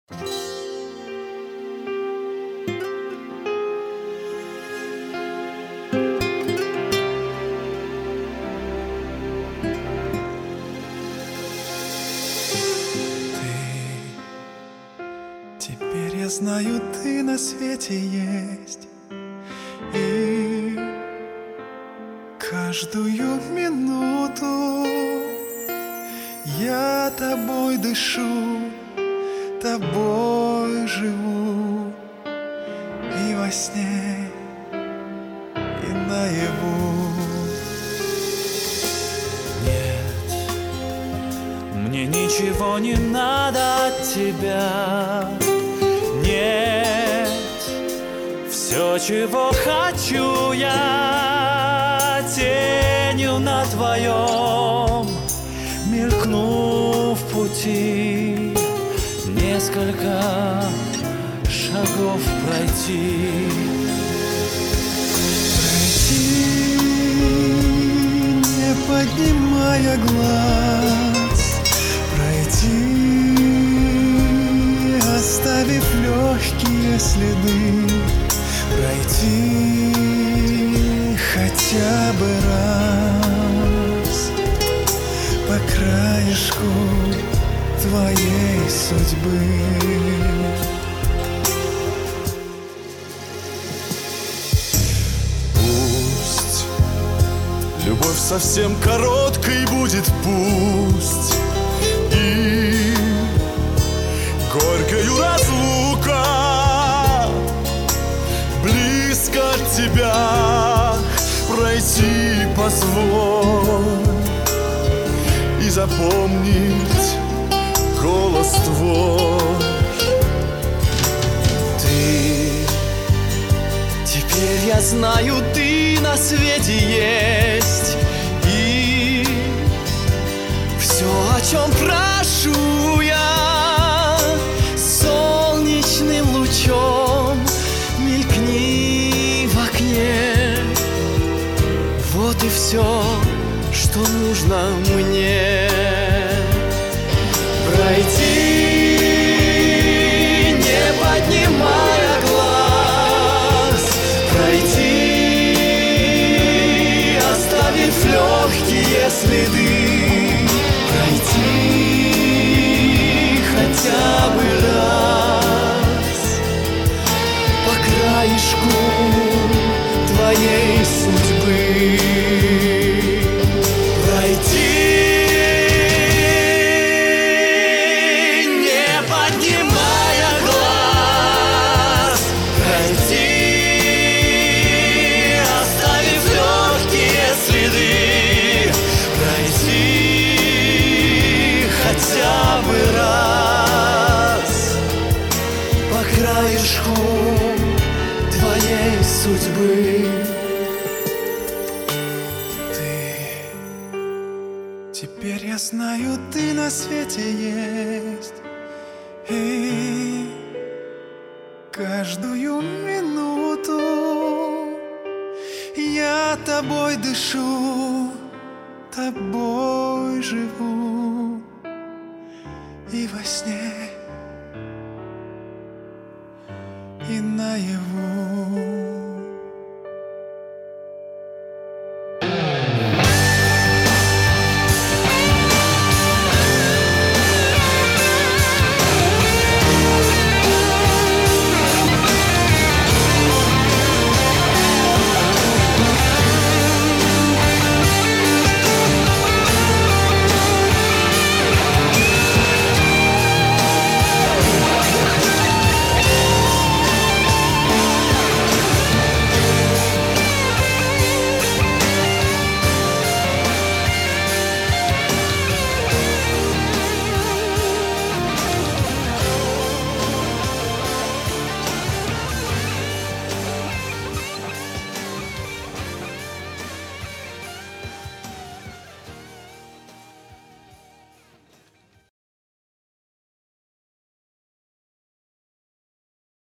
Теперь я знаю, ты на свете есть, и каждую минуту я тобой дышу, тобой живу, и во сне, и наяву. Нет, мне ничего не надо от тебя. Нет, все, чего хочу я, тенью на твоем мелькну в пути, несколько шагов пройти. Пройти, не поднимая глаз, пройти, оставив легкие следы, пройти хотя бы раз по краешку твоей судьбы. Пусть любовь совсем короткой будет, пусть и горькою разлука, близко от тебя пройти позволь и запомнить голос твой. Ты, теперь я знаю, ты на свете есть, и все, о чем прошу я, солнечным лучом мелькни в окне. Вот и все, что нужно мне. Пройти, не поднимая глаз, пройти, оставив легкие следы, пройти хотя бы раз по краешку твоей судьбы. Пройти, не поднимая глаз, пройти, оставив легкие следы, пройти хотя бы раз по краешку твоей судьбы. Теперь я знаю, ты на свете есть, и каждую минуту я тобой дышу, тобой живу, и во сне, и наяву.